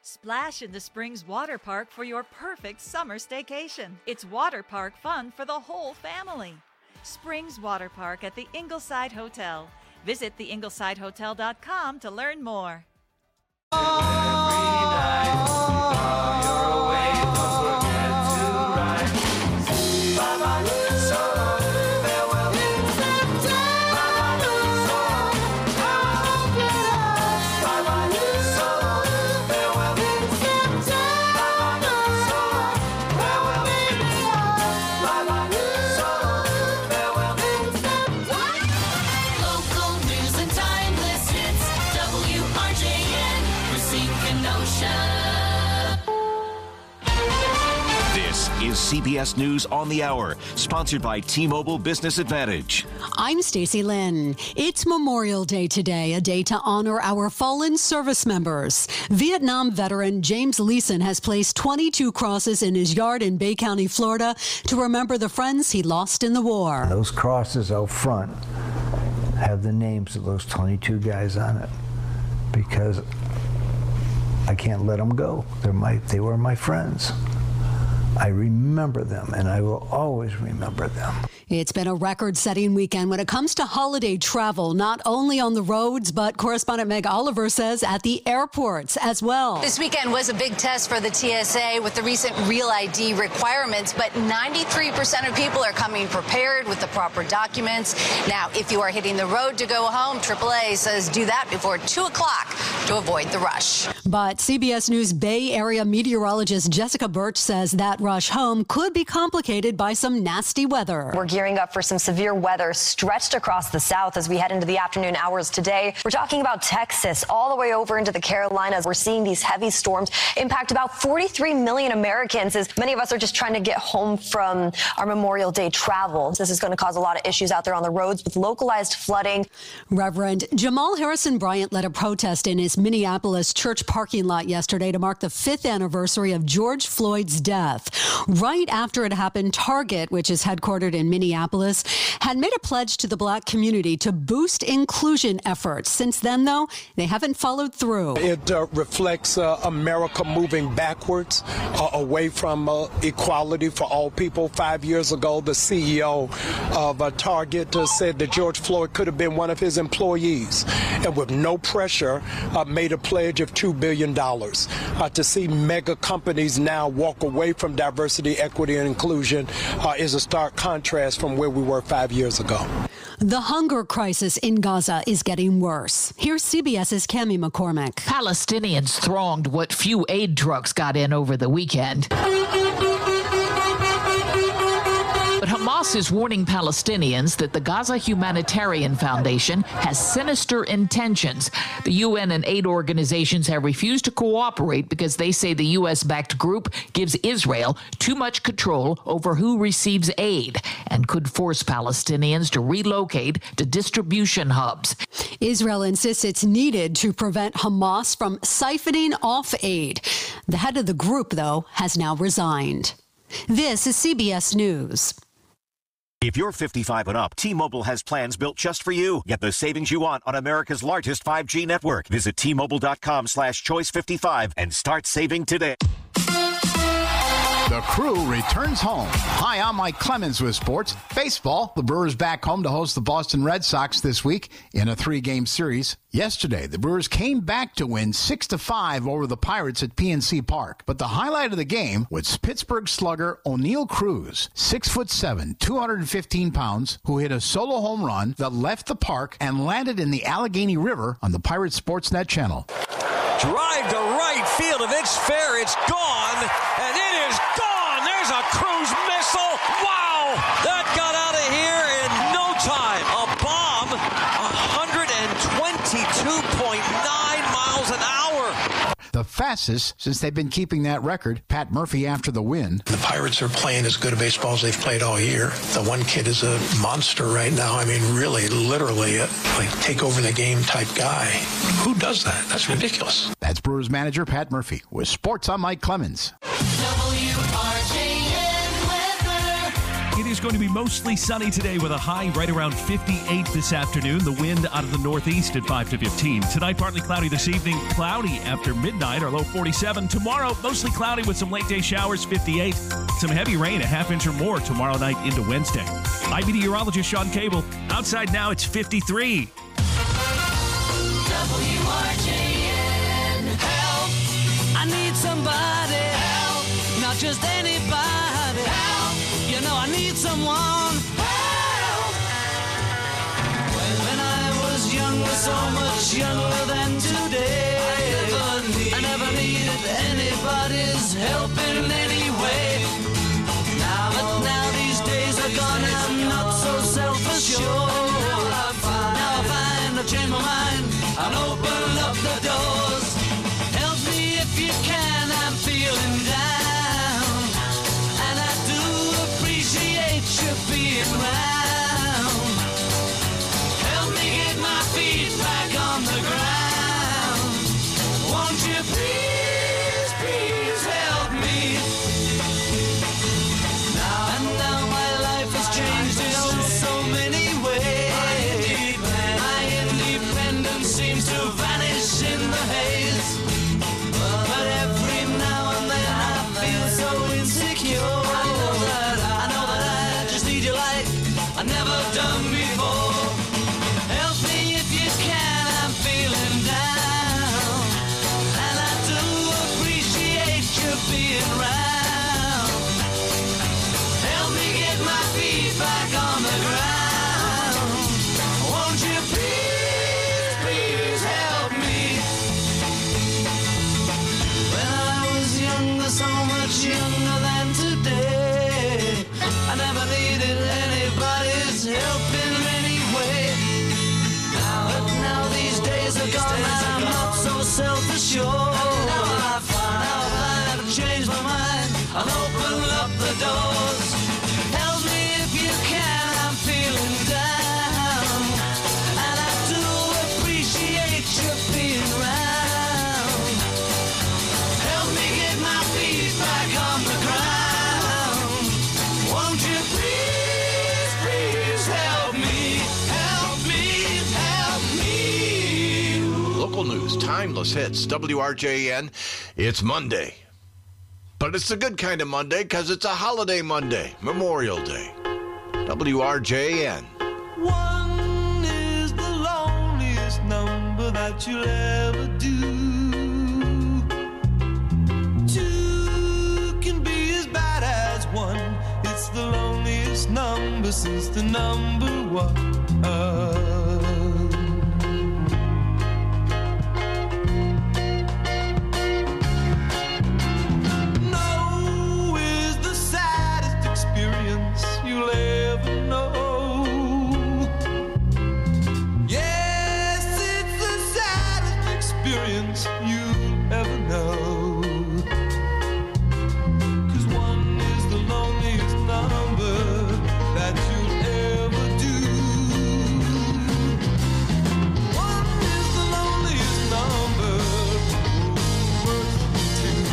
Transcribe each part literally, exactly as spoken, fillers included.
Splash into Springs Water Park for your perfect summer staycation. It's water park fun for the whole family. Springs Water Park at the Ingleside Hotel. Visit the ingleside hotel dot com to learn more. Is C B S News on the Hour, sponsored by T-Mobile Business Advantage. I'm Stacey Lynn. It's Memorial Day today, a day to honor our fallen service members. Vietnam veteran James Leeson has placed twenty-two crosses in his yard in Bay County, Florida, to remember the friends he lost in the war. Those crosses out front have the names of those twenty-two guys on it, because I can't let them go. They're my, they were my friends. I remember them, and I will always remember them. It's been a record-setting weekend when it comes to holiday travel, not only on the roads, but correspondent Meg Oliver says at the airports as well. This weekend was a big test for the T S A with the recent Real I D requirements, but ninety-three percent of people are coming prepared with the proper documents. Now, if you are hitting the road to go home, triple A says do that before two o'clock to avoid the rush. But C B S News Bay Area meteorologist Jessica Birch says that rush home could be complicated by some nasty weather. We're gearing up for some severe weather stretched across the south as we head into the afternoon hours today. We're talking about Texas all the way over into the Carolinas. We're seeing these heavy storms impact about forty-three million Americans, as many of us are just trying to get home from our Memorial Day travel. This is going to cause a lot of issues out there on the roads with localized flooding. Reverend Jamal Harrison Bryant led a protest in his Minneapolis church parking lot yesterday to mark the fifth anniversary of George Floyd's death. Right after it happened, Target, which is headquartered in Minneapolis, had made a pledge to the black community to boost inclusion efforts. Since then, though, they haven't followed through. It uh, reflects uh, America moving backwards uh, away from uh, equality for all people. Five years ago, the C E O of uh, Target uh, said that George Floyd could have been one of his employees, and with no pressure, uh, made a pledge of two billion dollars. Uh, to see mega companies now walk away from diversity, equity, and inclusion uh, is a stark contrast from where we were five years ago. The hunger crisis in Gaza is getting worse. Here's CBS's Cami McCormick. Palestinians thronged what few aid trucks got in over the weekend. But Hamas is warning Palestinians that the Gaza Humanitarian Foundation has sinister intentions. The U N and aid organizations have refused to cooperate because they say the U S-backed group gives Israel too much control over who receives aid and could force Palestinians to relocate to distribution hubs. Israel insists it's needed to prevent Hamas from siphoning off aid. The head of the group, though, has now resigned. This is C B S News. If you're fifty-five and up, T-Mobile has plans built just for you. Get the savings you want on America's largest five G network. Visit T Mobile dot com slash choice fifty-five and start saving today. The crew returns home. Hi, I'm Mike Clemens with sports. Baseball, the Brewers back home to host the Boston Red Sox this week in a three-game series. Yesterday, the Brewers came back to win six to five over the Pirates at P N C Park. But the highlight of the game was Pittsburgh slugger O'Neill Cruz, six foot seven, two hundred fifteen pounds, who hit a solo home run that left the park and landed in the Allegheny River on the Pirates Sportsnet channel. Drive to right field. If it's fair, it's gone, and it is gone. There's a Cruz missile. Wow, that got out of here in no time. A bomb, one hundred twenty-two point nine miles an hour. The fastest since they've been keeping that record. Pat Murphy after the win. The Pirates are playing as good a baseball as they've played all year. The one kid is a monster right now. I mean, really, literally, a, like take over the game type guy. Who does that? That's ridiculous. That's Brewers manager Pat Murphy. With sports, I'm Mike Clemens. W R J N weather. It is going to be mostly sunny today with a high right around fifty-eight this afternoon. The wind out of the northeast at five to fifteen. Tonight, partly cloudy this evening. Cloudy after midnight, our low forty-seven. Tomorrow, mostly cloudy with some late day showers, fifty-eight. Some heavy rain, a half inch or more tomorrow night into Wednesday. I'm meteorologist Sean Cable. Outside now, it's fifty-three. W R J N. Help! I need somebody. Help! Not just anybody. Help! You know I need someone. Help! When I was younger, so much younger than today, I never, need, I never needed anybody's help in any way. Now, but now these days are gone, I'm not so self-assured. Now I find, now I find I've changed my mind and open up the doors. Help me if you can, I'm feeling down, and I do appreciate you being around. Help me get my feet back on the ground. Won't you please, please help me? Now and now my life has changed in oh so many ways. My independence seems to vanish in the haze. But every now and then I feel so insecure. I know that I, I know that I just need you like I've never done before. Help me if you can, I'm feeling down, and I do appreciate you being around. Help me get my feet back on the ground. Won't you please, please help me? When I was younger, so much younger than today, I never needed anybody's help in any way. Now, but now these days are gone, and I'm not so self-assured. Now I find, now I find I've changed my mind and open up the doors. Help me if you can, I'm feeling down, and I do appreciate you being around. Help me get my feet back on the ground. Won't you please, please help me, help me, help me. Local news, timeless hits, W R J N. It's Monday. But it's the good kind of Monday because it's a holiday Monday, Memorial Day. W R J N. One is the loneliest number that you'll ever do. Two can be as bad as one. It's the loneliest number since the number one. No is the saddest experience you'll ever know. Yes, it's the saddest experience you'll ever know. 'Cause one is the loneliest number that you'll ever do. One is the loneliest number, worth two.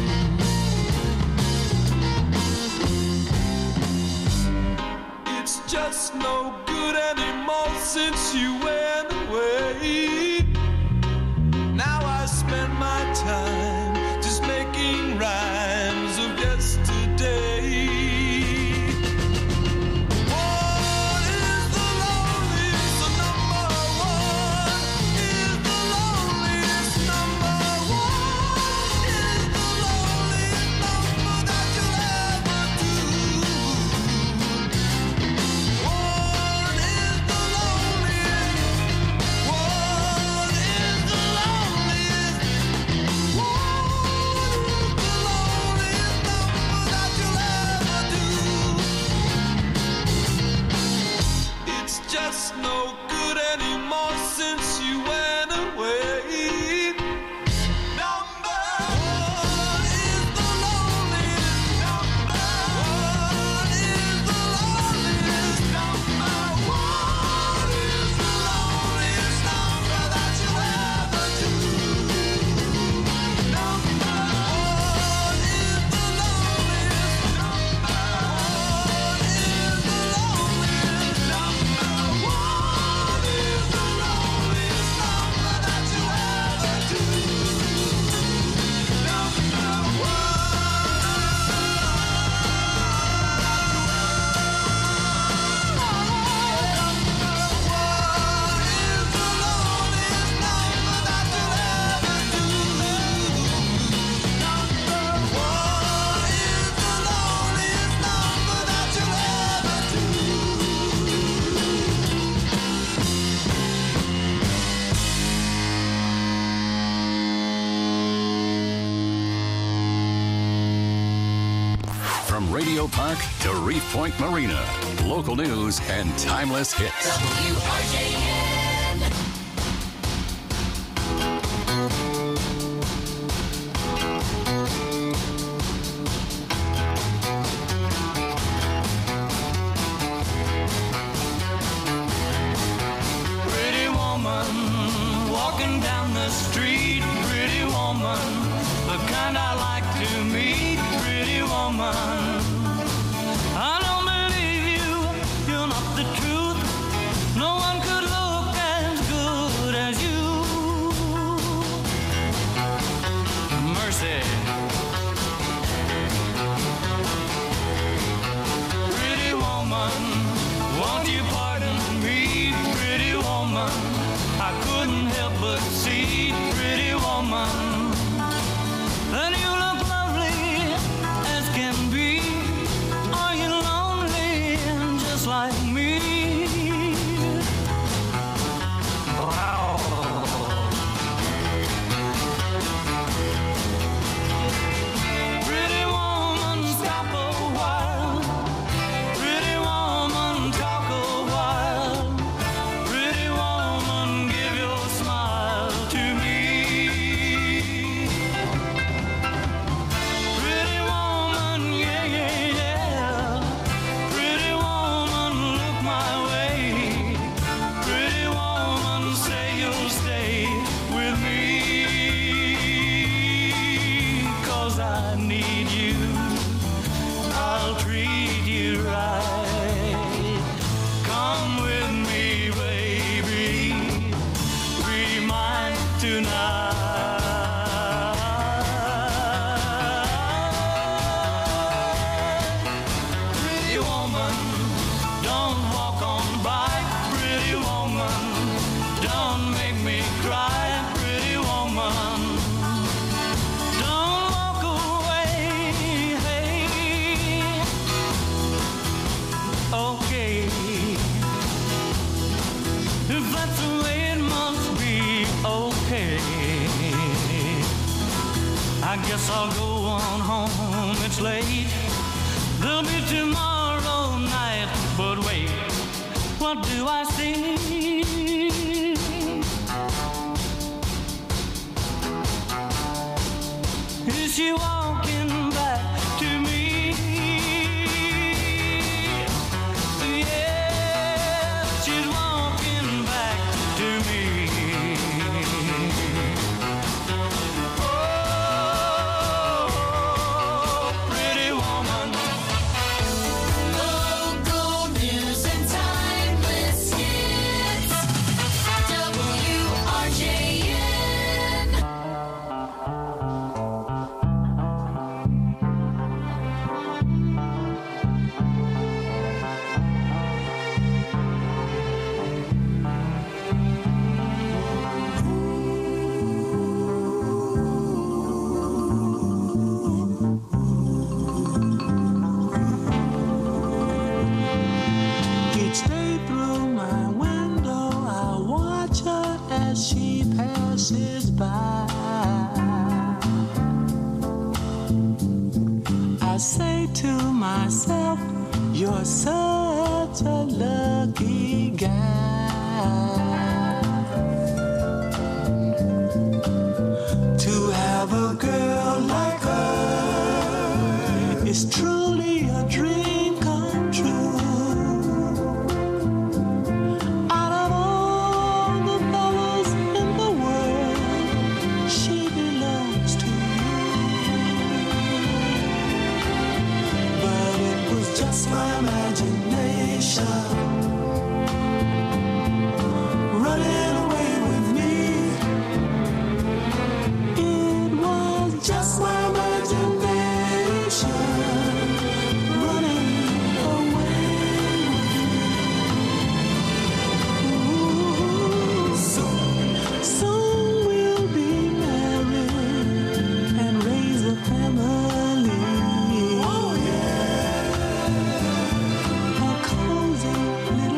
It's just no good anymore since you went away. Now I spend my time just making rhymes of yesterday. One is the loneliest number, one is the loneliest number, one is the loneliest number that you'll ever do. One is the loneliest, one From Radio Park to Reef Point Marina. Local news and timeless hits. W R J N. Pretty woman walking down the street. Pretty woman, the kind I like to meet. Pretty woman, I don't believe you. You're not the truth. No one could look as good as you. Mercy. Pretty woman, won't you pardon me? Pretty woman, I couldn't help but see. Pretty woman, that you look lovely as can be. Are you lonely just like me? Wow. Pretty woman, stop a while. Pretty woman, talk a while. Pretty woman, give your smile to me. Pretty woman, yeah, yeah, yeah. Pretty woman, look my way. Pretty woman, say you'll stay with me. 'Cause I need you. I'll treat you right. Come with me, baby. Be mine tonight. Pretty woman, don't walk on by. Pretty woman, don't make me cry. Pretty woman, don't walk away. Hey. Okay, if that's the way it must be, okay. I guess I'll go on home, it's late. There'll be tomorrow night, but wait, what do I see? Is she walking back to me? Yeah, she's walking back to me. Oh, pretty woman. Local news and timeless hits. W R J N. Each day through my window, I watch her as she passes by. I say to myself, you're such a lucky guy to have a girl like her. Is truly a dream come true. Out of all the fellas in the world, she belongs to you. But it was just my imagination running away with me. It was just my imagination running away with me. Ooh, soon, soon we'll be married and raise a family. Oh yeah, a cozy little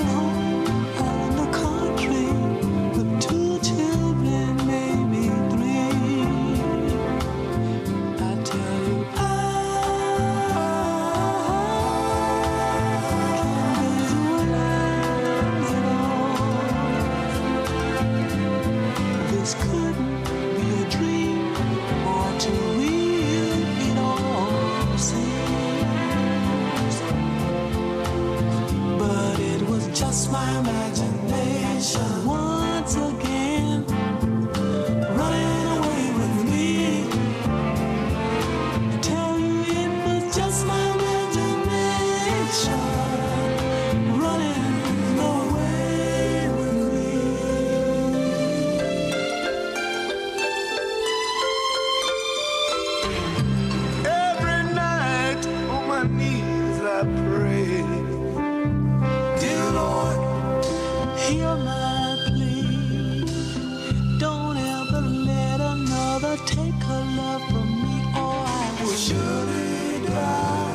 Every night on my knees I pray. Dear Lord, hear my plea. Don't ever let another take her love from me, or I will surely die.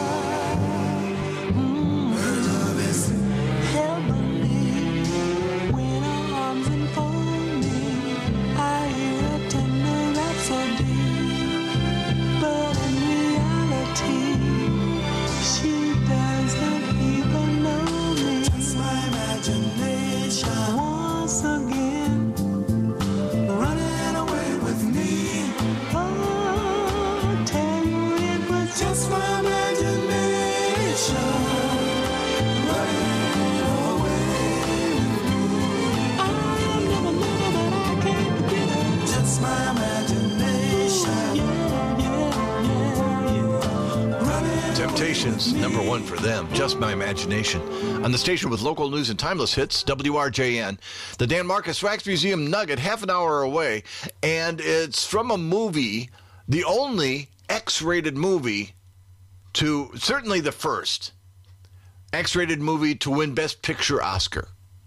Mm. Her love is heavenly. When her arms enfold me, I hear a tender rhapsody. But in reality, she doesn't even know me. Just my imagination once again running away with me. Oh, tell you it was just my imagination running away with me. I never knew that I can't forget it. Just my imagination. Yeah, yeah, yeah, yeah. Running Temptations, number one for them. Just My Imagination. On the station with local news and timeless hits, W R J N. The Dan Marcus Wax Museum Nugget, half an hour away. And it's from a movie, the only X-rated movie to, certainly the first X-rated movie to win Best Picture Oscar.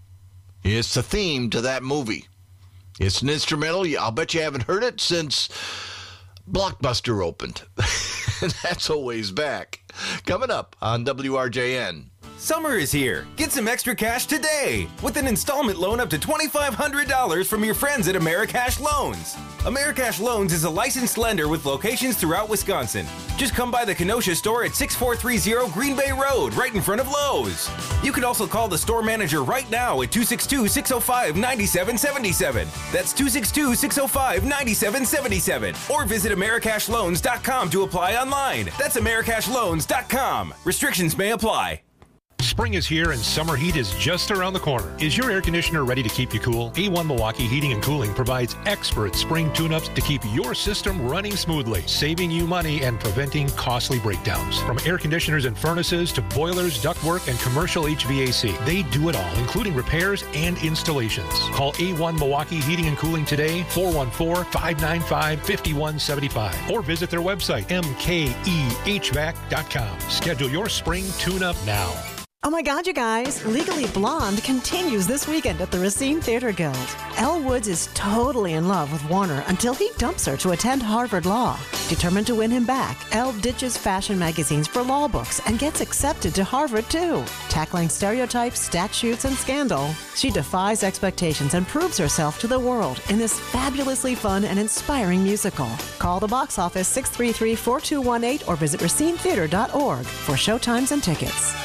It's the theme to that movie. It's an instrumental. I'll bet you haven't heard it since Blockbuster opened. That's a ways back. Coming up on W R J N. Summer is here. Get some extra cash today with an installment loan up to twenty-five hundred dollars from your friends at Americash Loans. Americash Loans is a licensed lender with locations throughout Wisconsin. Just come by the Kenosha store at six four three zero Green Bay Road, right in front of Lowe's. You can also call the store manager right now at two six two, six oh five, nine seven seven seven. That's two six two, six oh five, nine seven seven seven. Or visit Americash Loans dot com to apply online. That's Americash Loans dot com. Restrictions may apply. Spring is here and summer heat is just around the corner. Is your air conditioner ready to keep you cool? A one Milwaukee Heating and Cooling provides expert spring tune-ups to keep your system running smoothly, saving you money and preventing costly breakdowns. From air conditioners and furnaces to boilers, ductwork, and commercial H V A C, they do it all, including repairs and installations. Call A one Milwaukee Heating and Cooling today, four one four, five nine five, five one seven five, or visit their website, M K E H V A C dot com. Schedule your spring tune-up now. Oh my God, you guys. Legally Blonde continues this weekend at the Racine Theater Guild. Elle Woods is totally in love with Warner until he dumps her to attend Harvard Law. Determined to win him back, Elle ditches fashion magazines for law books and gets accepted to Harvard too. Tackling stereotypes, statutes, and scandal, she defies expectations and proves herself to the world in this fabulously fun and inspiring musical. Call the box office six three three, four two one eight or visit racine theater dot org for showtimes and tickets.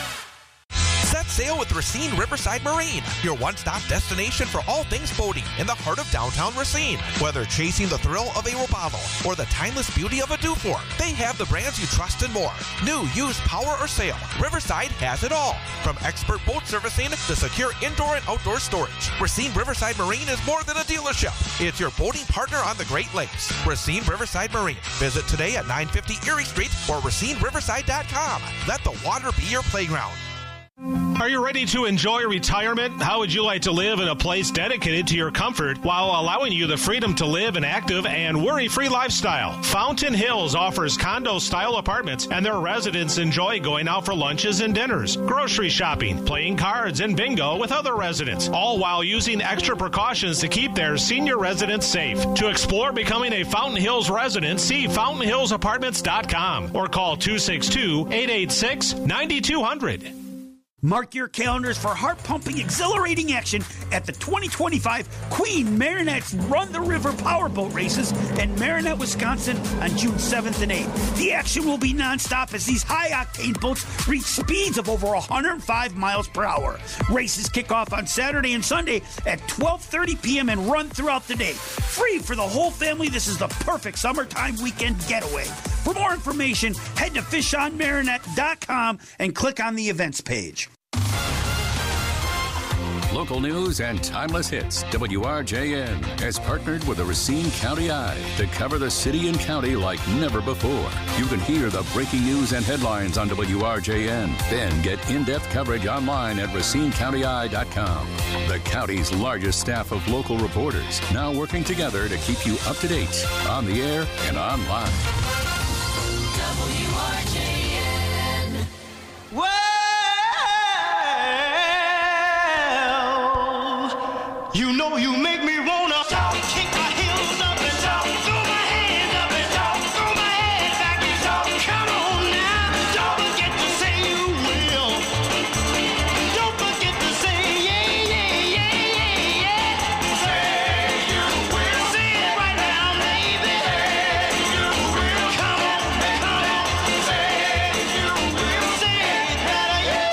Set sail with Racine Riverside Marine, your one-stop destination for all things boating in the heart of downtown Racine. Whether chasing the thrill of a Robalo or the timeless beauty of a Dufour, they have the brands you trust and more. New, used, power, or sail, Riverside has it all. From expert boat servicing to secure indoor and outdoor storage, Racine Riverside Marine is more than a dealership. It's your boating partner on the Great Lakes. Racine Riverside Marine. Visit today at nine fifty Erie Street or racine riverside dot com. Let the water be your playground. Are you ready to enjoy retirement? How would you like to live in a place dedicated to your comfort while allowing you the freedom to live an active and worry-free lifestyle? Fountain Hills offers condo-style apartments, and their residents enjoy going out for lunches and dinners, grocery shopping, playing cards, and bingo with other residents, all while using extra precautions to keep their senior residents safe. To explore becoming a Fountain Hills resident, see fountain hills apartments dot com or call two six two, eight eight six, nine two zero zero. Mark your calendars for heart-pumping, exhilarating action at the twenty twenty-five Queen Marinette's Run the River Powerboat Races in Marinette, Wisconsin on June seventh and eighth. The action will be nonstop as these high-octane boats reach speeds of over one hundred five miles per hour. Races kick off on Saturday and Sunday at twelve thirty p.m. and run throughout the day. Free for the whole family, this is the perfect summertime weekend getaway. For more information, head to fish on marinette dot com and click on the events page. Local news and timeless hits. W R J N has partnered with the Racine County Eye to cover the city and county like never before. You can hear the breaking news and headlines on W R J N. Then get in-depth coverage online at racine county eye dot com. The county's largest staff of local reporters now working together to keep you up to date on the air and online. W R J N. Well, you know you make me wanna shout, kick my heels up and shout, throw my hands up and shout, throw my head back and shout. Come on now, don't forget to say you will. Don't forget to say yeah, yeah, yeah, yeah, yeah. Say you will. Say it right now, baby. Say you will. Come on, come on. Say you will. Say it better, yeah.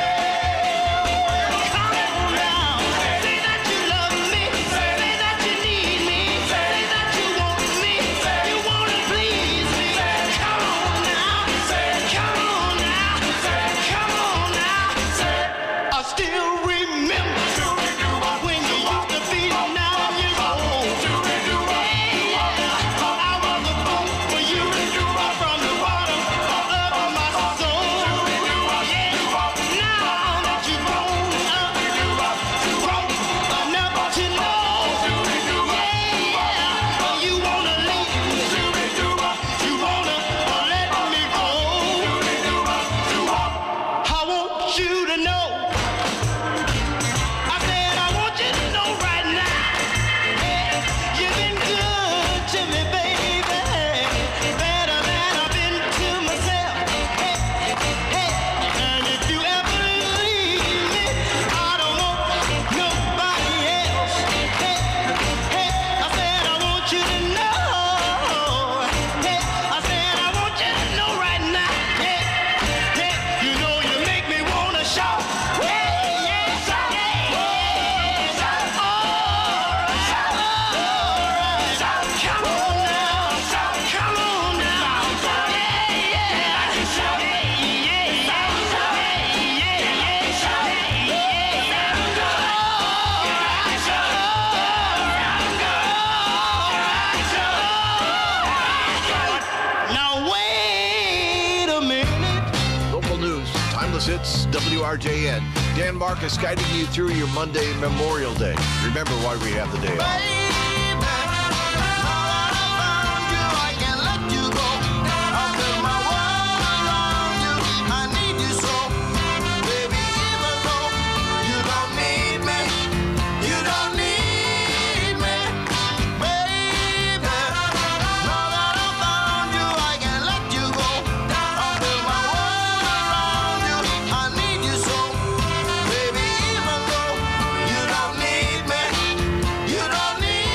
Come on now. Say that you love me. Say that you need me. Say that you want me. You wanna please me. Come on now. Say, come on now. Say, come on now. Say, I still remember when you used to be nine years old. Yeah, I was a fool for you from the bottom of my soul. Yeah, now that you've grown up, grown enough to know, yeah, you wanna leave me, you wanna let me go. I want you to know. I said I want you to know right now. Yeah, you've been good to me, baby, better than I've been to myself. Hey, hey, and if you ever leave me, I don't want nobody else. Hey, hey, I said I want you to know. Hey, I said I want you to know right now. Hey, hey, you know you make me wanna shout. Hey, yeah, shout, yeah, yeah, shout. All right, shout, all right, shout. Come on now, shout, come on now, shout. Yeah, yeah, shout, yeah, yeah, shout, yeah, yeah, shout, yeah, yeah, all right, shout, all right, shout. Now wait a minute. Local news, timeless hits, W R J N. Dan Marcus guiding you through your Monday Memorial Day. Remember why we have the day off. You don't need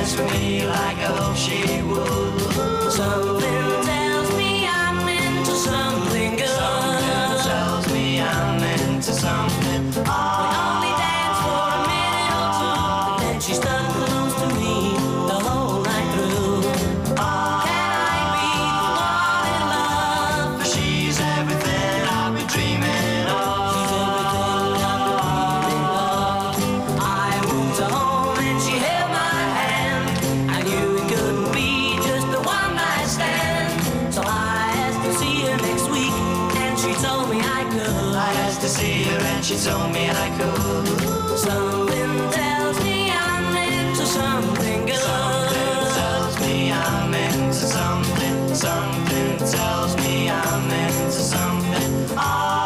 dance with me like I hope she would. Something tells me I'm into something good. Something tells me I'm into something. Oh, we only dance for a minute or two, then she stuck close to me the whole night through. Oh, can I be the one in love? For she's everything I've been dreaming of. She's everything I've been dreaming of. I moved her home and she held my hand. I knew it couldn't be just the one night stand. So I asked to see her next week, and she told me I could. I asked to see her and she told me I could. Something tells me I'm into something good. Something tells me I'm into something. Something tells me I'm into something. Ah.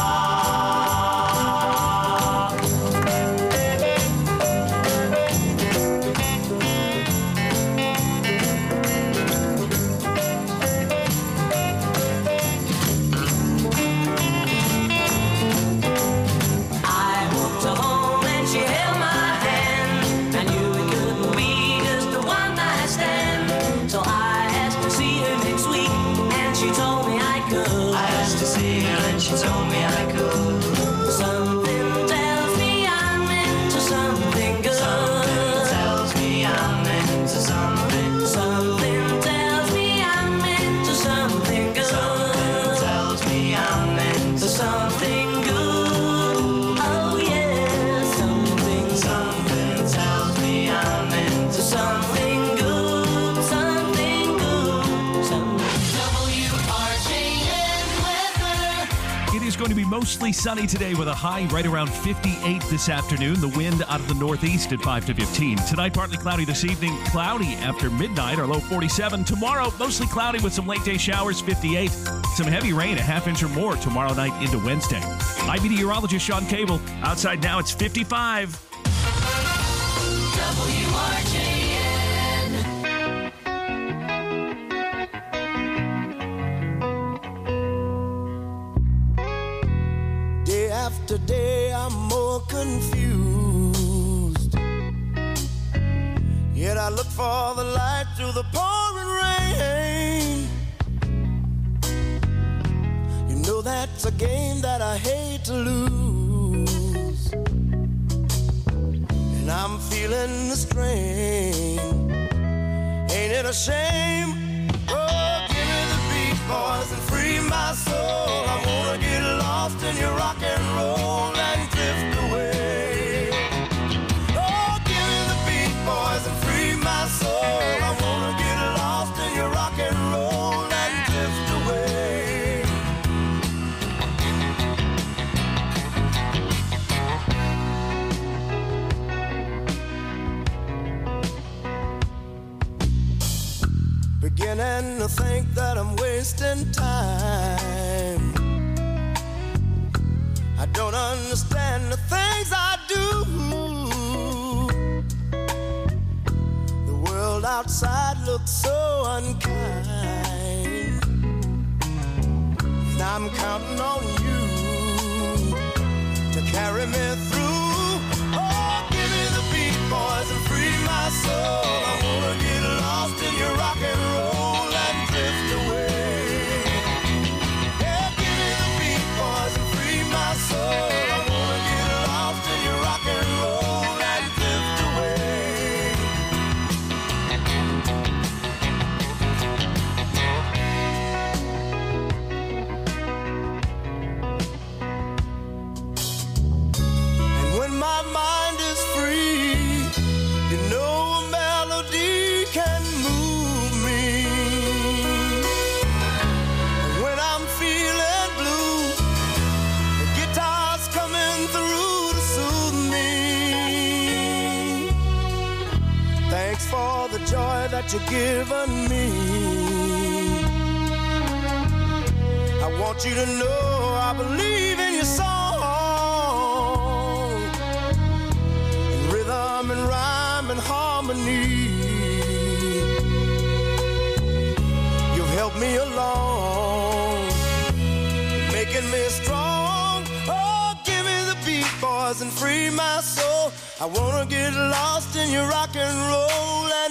I walked her home and she held my hand. I knew it couldn't be just a one night stand. So I asked to see her next week, and she told me I could. I asked to see her and she told me I could. Something tells me I'm into something good. Something tells me I'm into something. Something tells me I'm into something good. Something tells me I'm into something good. Oh yeah, something. Something tells me I'm into something good. Something good. Something. W R J N weather. It is going to be mostly sunny today with a high right around fifty-eight this afternoon. The wind out of the northeast at five to fifteen. Tonight, partly cloudy this evening. Cloudy after midnight, our low forty-seven. Tomorrow, mostly cloudy with some late day showers, fifty-eight. Some heavy rain, a half inch or more tomorrow night into Wednesday. I'm meteorologist Sean Cable. Outside now, it's fifty-five. W R J N. Day after day, I'm more confused. Yet I look for the light through the pouring rain. You know that's a game that I hate to lose. And I'm feeling the strain. Ain't it a shame? Oh, give me the beat, boys, and free my soul. I wanna get lost in your rock and roll and drift away. Oh, give me the beat, boys, and free my soul. I wanna get lost in your rock and roll and drift away. Beginning to think that I'm wasting time. I don't understand the things I do. The world outside looks so unkind. And I'm counting on you to carry me through. Oh, give me the beat, boys, and free my soul. I wanna get lost in your rock and roll and drift away. Yeah, give me the beat, boys, and free my soul. I wanna get lost in your rock and roll and drift away. And when my mind is free, you know a melody can move me. And when I'm feeling blue, the guitar's coming through to soothe me. Thanks for the joy that you've given me. I want you to know I believe in your song. In rhythm and rhyme and harmony. You've helped me along, making me strong. Oh, give me the beat, boys, and free my soul. I wanna get lost in your rock and roll.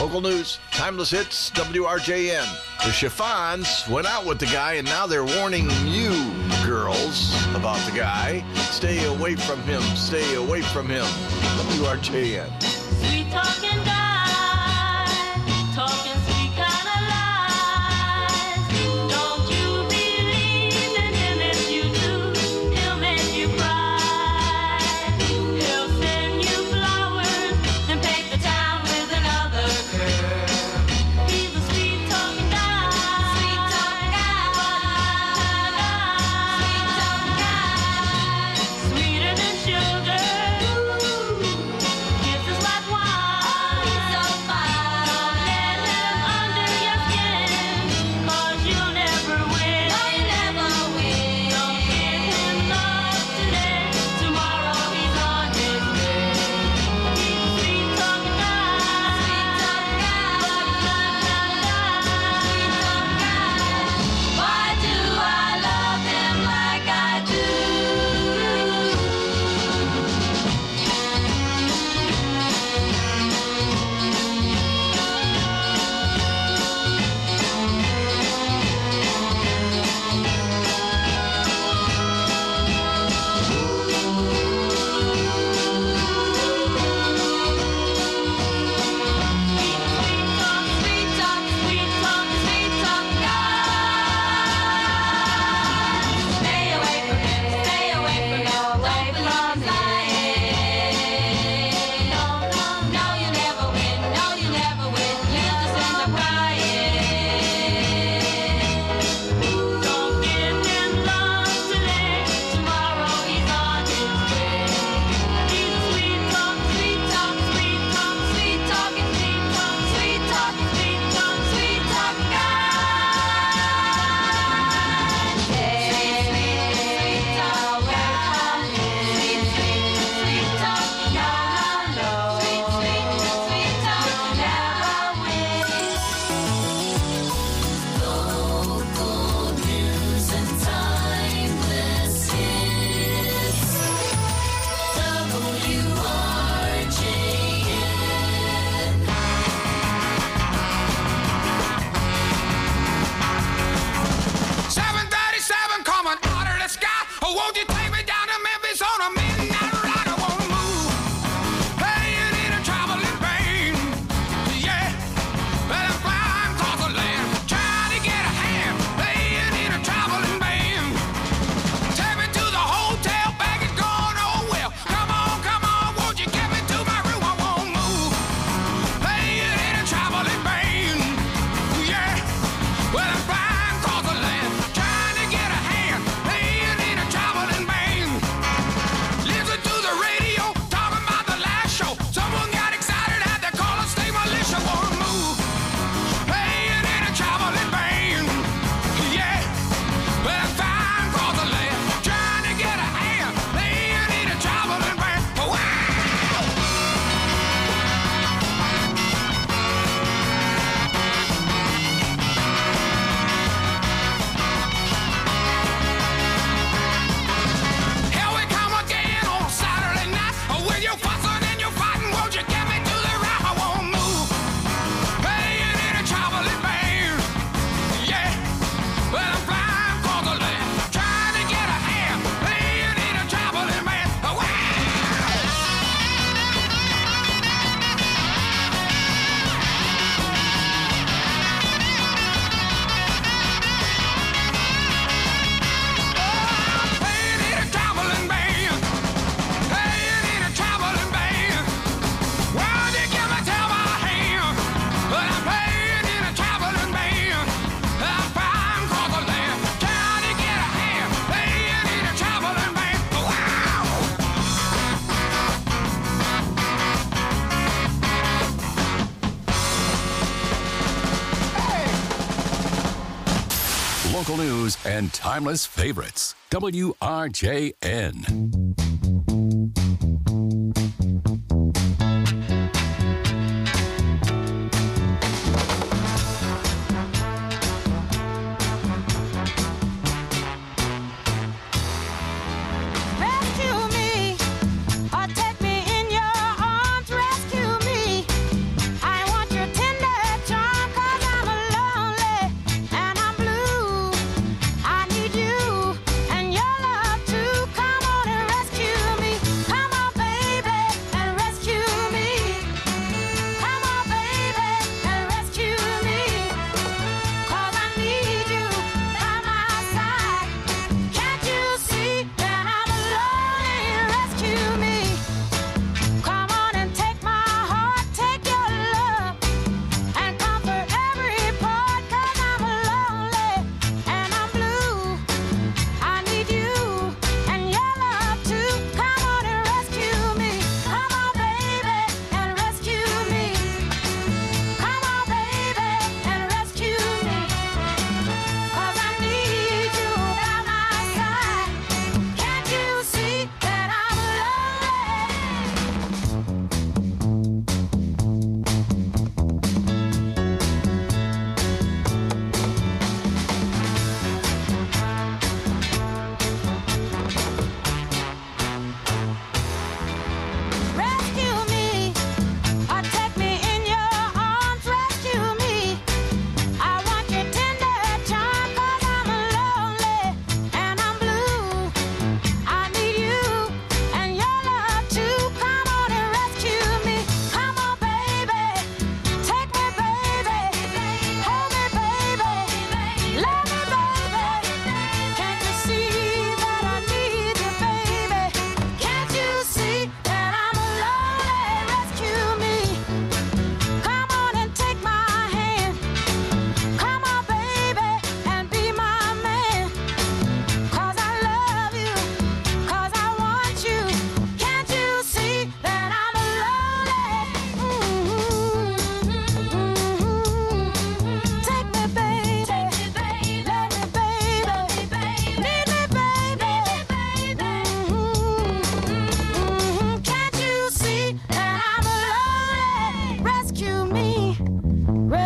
Local news, timeless hits, W R J N. The Chiffons went out with the guy, and now they're warning you, girls, about the guy. Stay away from him. Stay away from him. W R J N. Sweet talking guy, talking sweet kind of lies. Don't you believe in him? If you do, he'll make you cry. He'll send you flowers and paint the town with another girl. He's a sweet talking guy, sweet talking guy, sweet talking guy, sweeter than sugar. Kisses like wine. He's so fine. Don't let him under your skin, 'cause you'll never win. No, you never win. Don't give him love today. Tomorrow he's on his way. He's a sweet talking guy, sweet talking guy, sweet talking guy. Why do I love him like I do? Sweet talk, sweet talk, sweet talk guy. Stay away from him, stay away from him, away from him. No, no, no, you never win, no, you never win. You just end up crying. Don't give him love today. Tomorrow he's on his way. He's a sweet talk, sweet talk, sweet talk, sweet talking, sweet talk, sweet talk, sweet talk, sweet talk guy. Sweet, sweet, sweet talk guy. Sweet, sweet, sweet talk guy. Sweet, sweet, sweet talk never wins. Local news and timeless hits. W R J N. seven thirty-seven coming out of the sky. Oh, won't you take me down to Memphis on a midnight ride? I wanna move, playing in a traveling band. Yeah, but I'm flying across the land, trying to get a hand, playing in a traveling band. Take me to the hotel, bag is gone, oh well. Come on, come on, won't you get me to my room? I wanna move, playing in a traveling band. Yeah, well I'm flying across the land, trying to get a hand, playing in a traveling band. Listen to the radio, talking about the last show. Someone got excited, had to call a state militia. Wanna move, playing in a traveling band. Yeah, well I'm flying across the land, trying to get a hand, playing in a traveling band. Wow! Here we come again on a Saturday night. With your fussing and your fighting, won't you get me to the right? I won't move, playing in a traveling band. Yeah, well I'm flying across the land, trying to get a hand, playing in a traveling band. Wow! Playing in a traveling band, playing in a traveling band. Well, you give me tell my hand, but I'm playing in a traveling band. I'm flying across the land, trying to get a hand, playing in a traveling band. Wow! Local news and timeless favorites. W R J N. Rescue me, or take me in your arms. Rescue me. I want your tender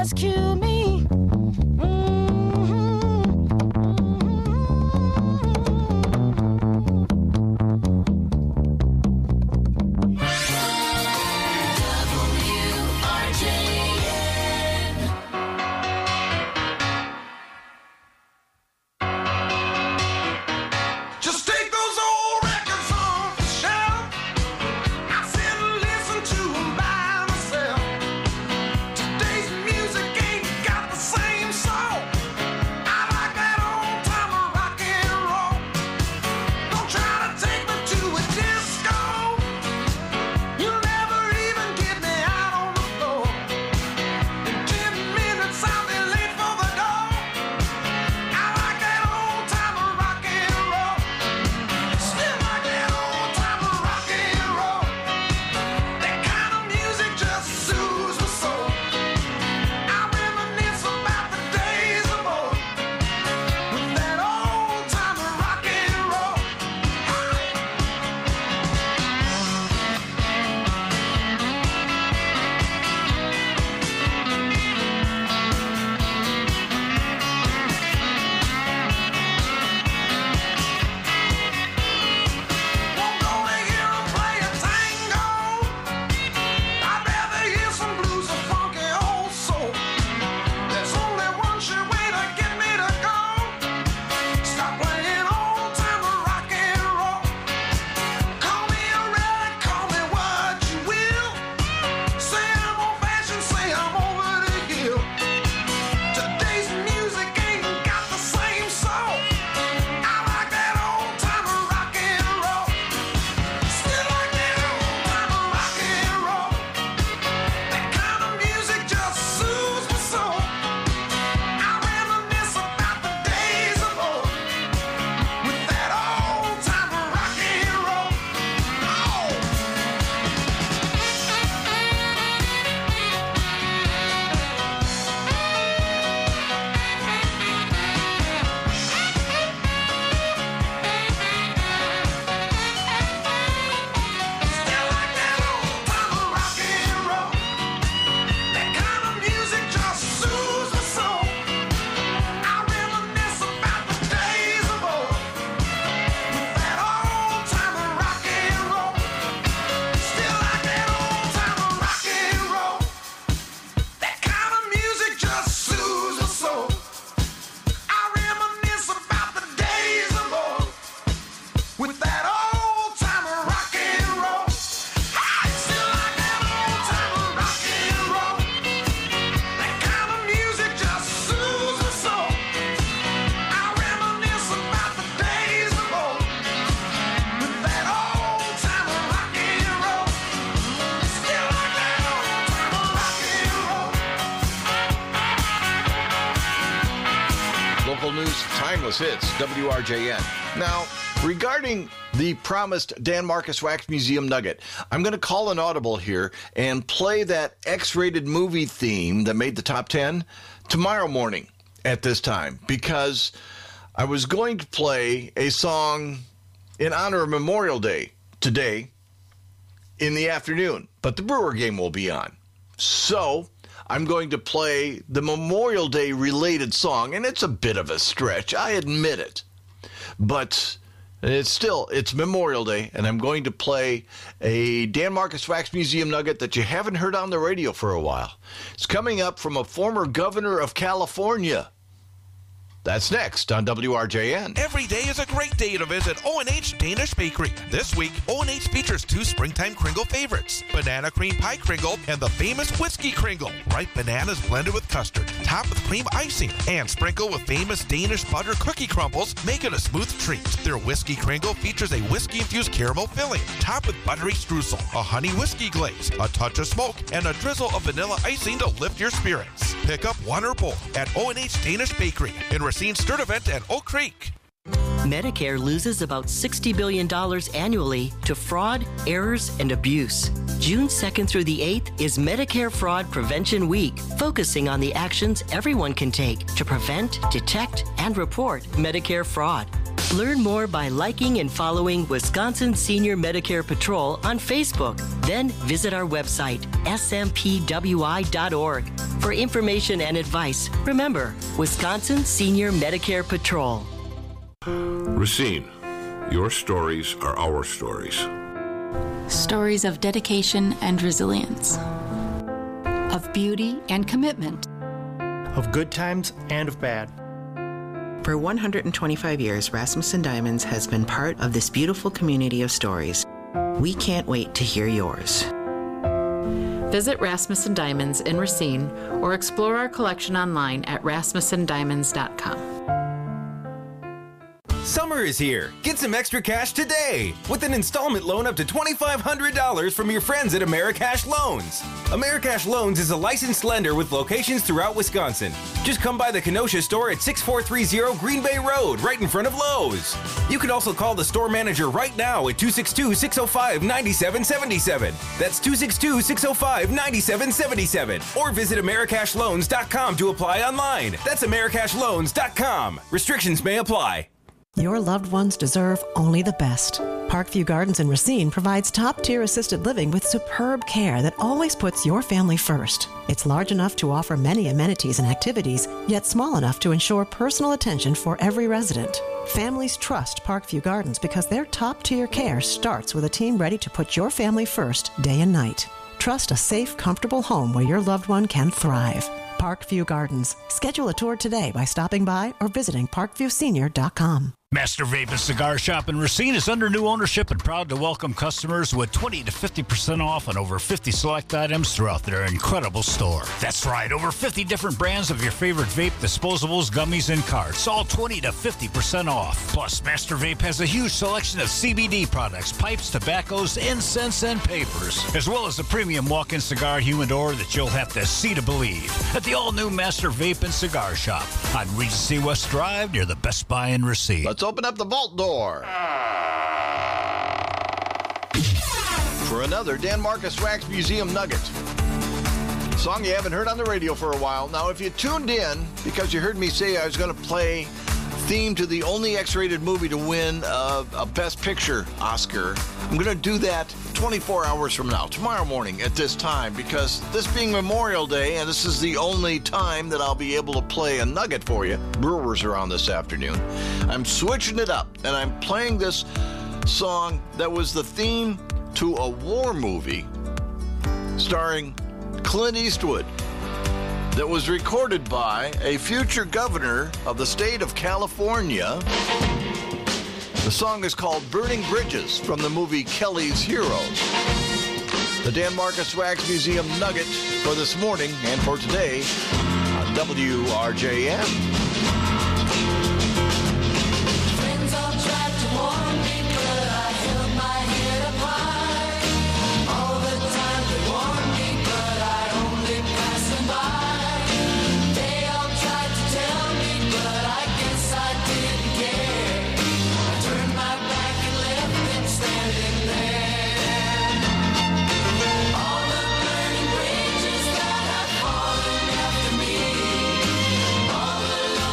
rescue me. Just take those old records off the shelf. I sit and listen to them by myself. Today's music ain't got the same soul. I like that old time of rock and roll. Don't try to take me to a disco. You'll never even get me out on the floor. In ten minutes I'll be late for the door. I like that old time of rock and roll. Still like that old time of rock and roll. That kind of music just soothes my soul. I reminisce about the days of old with that old time of rock and roll. Won't go to hear 'em play a tango. I'd rather hear some blues or funky old soul. There's only one sure way to get me to go. Stop playing old time of rock and roll. Call me a relic, call me what you will. Say I'm old fashioned, say I'm over the hill. Today's music ain't got the same soul. I like that old time of rock and roll. Still like that old time of rock and roll. That kind of music just soothes my soul. I reminisce about the days of old with that old time of rock and roll. Still like that old time of rock and roll. That kind of music just soothes my soul. I reminisce about the days of old with that old time of rock and roll. Still like that old time of rock and roll. That kind of music just soothes my soul. I reminisce about the days of old with that old time of rock and roll. I still like that old time of rock and roll. That kind of music just soothes my soul. I reminisce about the days of old with that old time of rock and roll. Still like that old time of rock and roll. Local news, timeless hits, W R J N. Now, regarding the promised Dan Marcus Wax Museum nugget, I'm going to call an audible here and play that X-rated movie theme that made the top ten tomorrow morning at this time, because I was going to play a song in honor of Memorial Day today in the afternoon, but the Brewer game will be on. So I'm going to play the Memorial Day related song, and it's a bit of a stretch, I admit it. But it's still, it's Memorial Day, and I'm going to play a Dan Marcus Wax Museum nugget that you haven't heard on the radio for a while. It's coming up from a former governor of California. That's next on W R J N. Every day is a great day to visit O and H Danish Bakery. This week, O and H features two springtime Kringle favorites, Banana Cream Pie Kringle and the famous Whiskey Kringle. Ripe bananas blended with custard, topped with cream icing, and sprinkled with famous Danish butter cookie crumbles, make it a smooth treat. Their Whiskey Kringle features a whiskey-infused caramel filling, topped with buttery streusel, a honey whiskey glaze, a touch of smoke, and a drizzle of vanilla icing to lift your spirits. Pick up one or both at O and H Danish Bakery in Racine Sturdivant and Oak Creek. Medicare loses about sixty billion dollars annually to fraud, errors, and abuse. June second through the eighth is Medicare Fraud Prevention Week, focusing on the actions everyone can take to prevent, detect, and report Medicare fraud. Learn more by liking and following Wisconsin Senior Medicare Patrol on Facebook. Then visit our website, s m p w i dot org. For information and advice, remember Wisconsin Senior Medicare Patrol. Racine, your stories are our stories. Stories of dedication and resilience. Of beauty and commitment. Of good times and of bad. For one hundred twenty-five years, Rasmussen Diamonds has been part of this beautiful community of stories. We can't wait to hear yours. Visit Rasmussen Diamonds in Racine or explore our collection online at rasmussen diamonds dot com. Summer is here. Get some extra cash today with an installment loan up to twenty-five hundred dollars from your friends at Americash Loans. Americash Loans is a licensed lender with locations throughout Wisconsin. Just come by the Kenosha store at six four three zero Green Bay Road, right in front of Lowe's. You can also call the store manager right now at two six two, six oh five, nine seven seven seven. That's two six two, six oh five, nine seven seven seven. Or visit americash loans dot com to apply online. That's americash loans dot com. Restrictions may apply. Your loved ones deserve only the best. Parkview Gardens in Racine provides top-tier assisted living with superb care that always puts your family first. It's large enough to offer many amenities and activities, yet small enough to ensure personal attention for every resident. Families trust Parkview Gardens because their top-tier care starts with a team ready to put your family first day and night. Trust a safe, comfortable home where your loved one can thrive. Parkview Gardens. Schedule a tour today by stopping by or visiting parkview senior dot com. Master Vape and Cigar Shop in Racine is under new ownership and proud to welcome customers with twenty to fifty percent off on over fifty select items throughout their incredible store. That's right, over fifty different brands of your favorite vape, disposables, gummies, and carts, all twenty to fifty percent off. Plus, Master Vape has a huge selection of C B D products, pipes, tobaccos, incense, and papers, as well as a premium walk-in cigar humidor that you'll have to see to believe at the all-new Master Vape and Cigar Shop on Regency West Drive near the Best Buy in Racine. Let's open up the vault door for another Dan Marcus Wax Museum Nugget. Song you haven't heard on the radio for a while. Now, if you tuned in because you heard me say I was going to play theme to the only X-rated movie to win a, a Best Picture Oscar, I'm going to do that twenty-four hours from now, tomorrow morning at this time, because this being Memorial Day, and this is the only time that I'll be able to play a nugget for you. Brewers are on this afternoon. I'm switching it up, and I'm playing this song that was the theme to a war movie starring Clint Eastwood that was recorded by a future governor of the state of California. The song is called Burning Bridges from the movie Kelly's Heroes. The Dan Marcus Wax Museum Nugget for this morning and for today on W R J M. Friends all tried to warn me, but I held my head up high. All the time they warned me, but I only passed them by. They all tried to tell me, but I guess I didn't care. I turned my back and left them standing there. All the burning bridges that have fallen after me, all the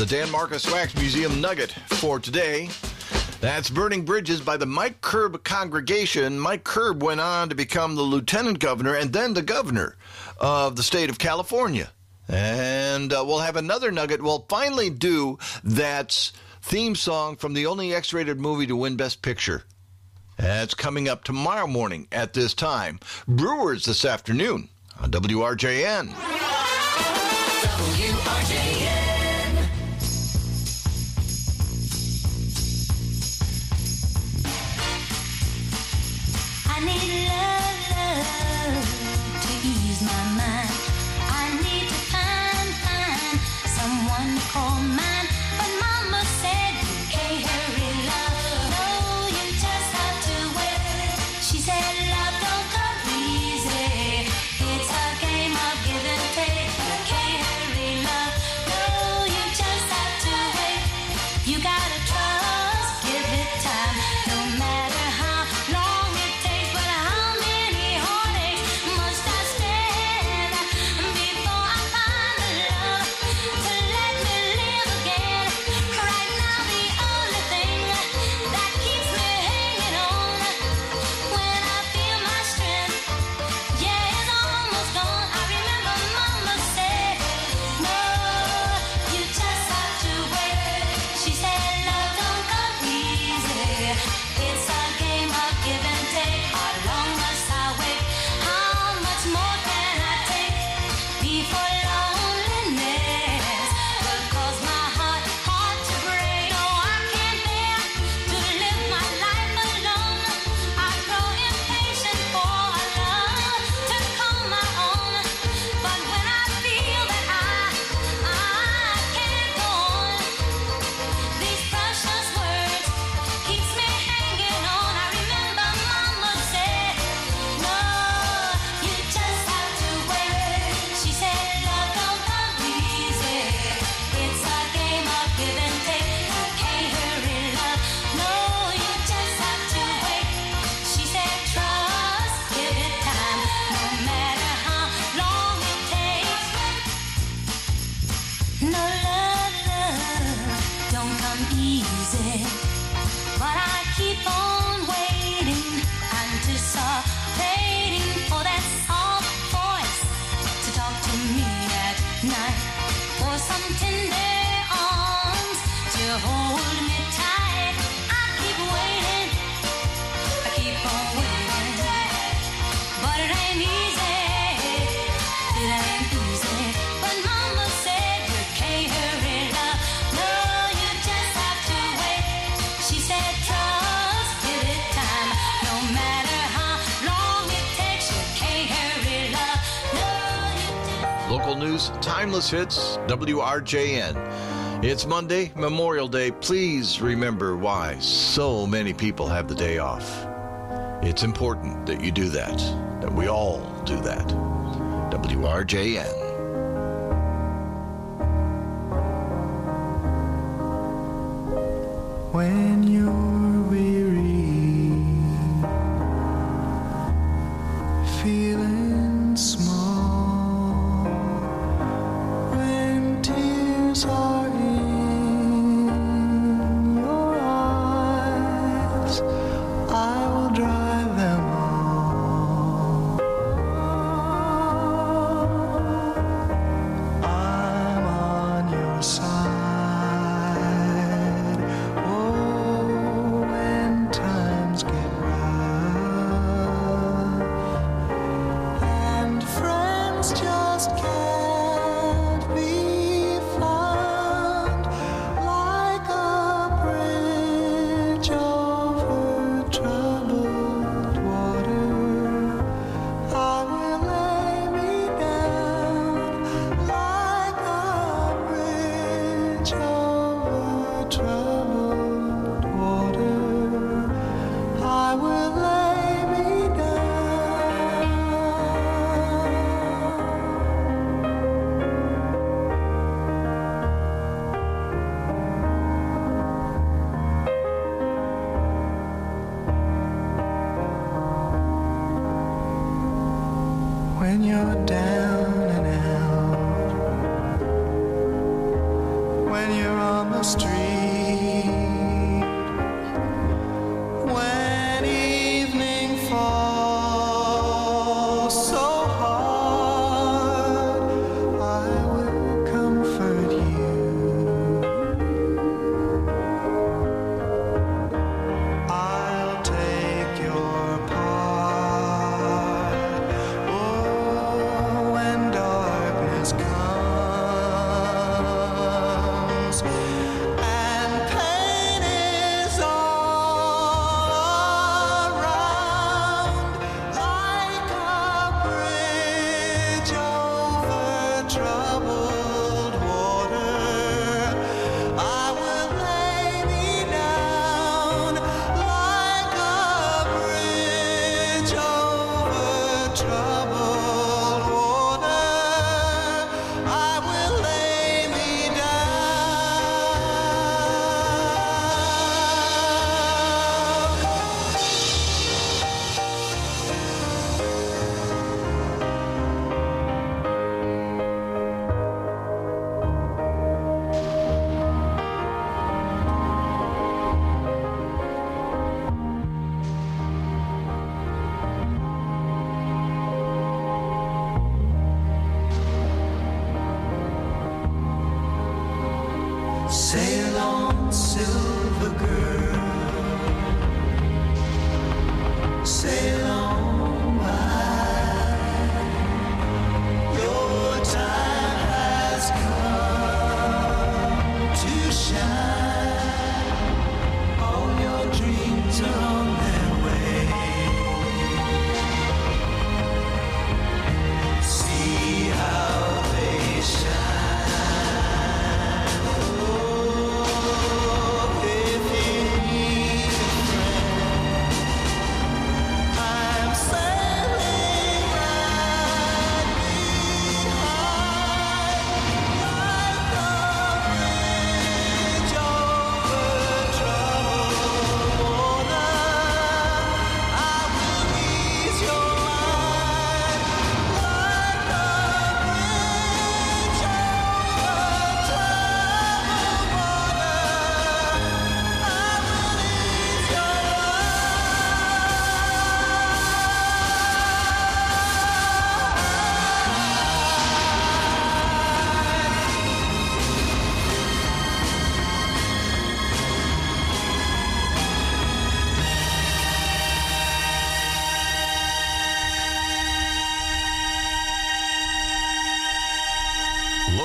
Dan Marcus Wax Museum nugget for today. That's Burning Bridges by the Mike Curb Congregation. Mike Curb went on to become the lieutenant governor and then the governor of the state of California. And uh, we'll have another nugget. We'll finally do that theme song from the only X-rated movie to win Best Picture. That's coming up tomorrow morning at this time. Brewers this afternoon on W R J N. W R J N. I need love, love to ease my mind. I need to find, find someone to call mine. But Mama said you can't hurry love. No, you just have to wait. She said love don't come easy. It's a game of give and take. You can't hurry love. No, you just have to wait. You gotta trust, give it time. No matter how long it takes, but how many heartaches must I stand before I find the love to let me live again? Right now, the only thing that keeps me hanging on when I feel my strength, yeah, it's almost gone. I remember Mama said, no, you just have to wait. She said love don't come easy. It's a game of give and take. How long must I wait? How much more can I take before loneliness will cause my heart, heart to break? No, I can't bear to live my life alone. I grow impatient for a love to call my own. But when I feel that I, I can't go on, these precious words keeps me hanging on. I remember Mama said, no, you just have to wait. She said love don't come easy. It's a game of give and take. You can't hurry love. No, you just have to wait. She said trust, give it time. No matter how long it takes. No love, love don't come easy. But I keep on waiting, anticipating for that soft voice to talk to me at night, for some tender arms to hold me tight. I keep waiting, I keep on waiting, but it ain't easy, it ain't easy. But Mama said you can't hurry love. No, you just have to wait. She said trust, give it time. No matter how long it takes, you can't hurry love. No, you just Local news, timeless hits, W R J N. It's Monday, Memorial Day. Please remember why so many people have the day off. It's important that you do that, that we all do that. W R J N. When you're weary, feeling small, when tears are in your eyes, I will dry them all. I'm on your side. Oh,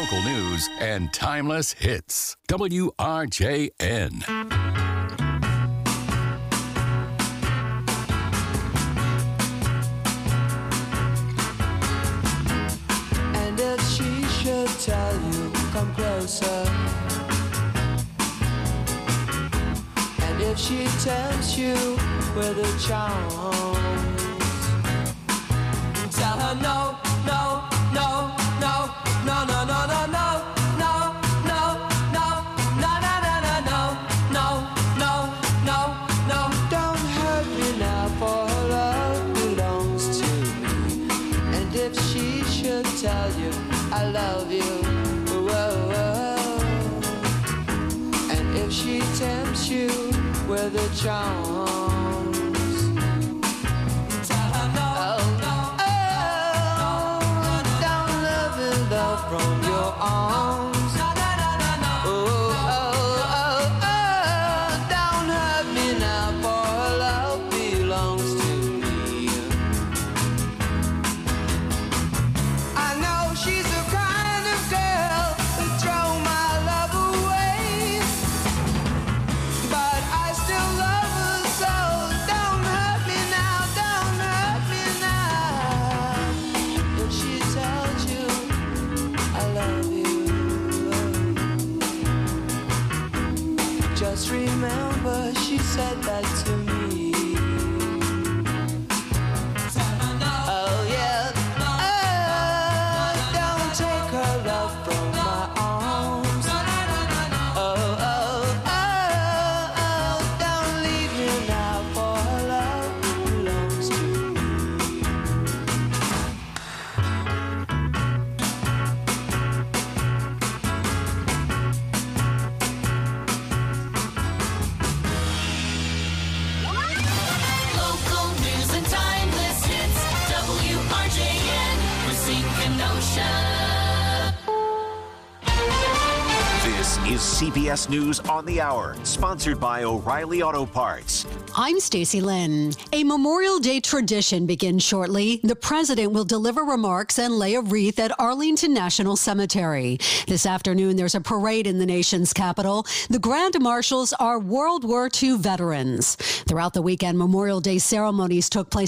local news and timeless hits. W R J N. And if she should tell you, come closer. And if she tempts you with her charms, tell her no, no, no, no, no, no, no, no, no, no, no, no, no, no, no, no, no, no, no, no. Don't hurt me now, for her love belongs to me. And if she should tell you I love you, whoa, whoa. And if she tempts you with her charms, tell her no, no, oh, don't love and love from your arms. Oh, oh, oh, oh, don't hurt me now, for her love belongs to me. I know she's the kind of girl who throw my love away, but I still love her, so don't hurt me now, don't hurt me now. If she tells you I love you, just remember she said that to me. Oh yeah, oh, don't take her love from my arms. Oh, oh, oh, oh, don't leave me now, for her love belongs to me. Local news and timeless hits. W R J N, Racine, Kenosha. This is C B S News on the Hour, sponsored by O'Reilly Auto Parts. I'm Stacey Lynn. A Memorial Day tradition begins shortly. The president will deliver remarks and lay a wreath at Arlington National Cemetery. This afternoon, there's a parade in the nation's capital. The Grand Marshals are World War Two veterans. Throughout the weekend, Memorial Day ceremonies took place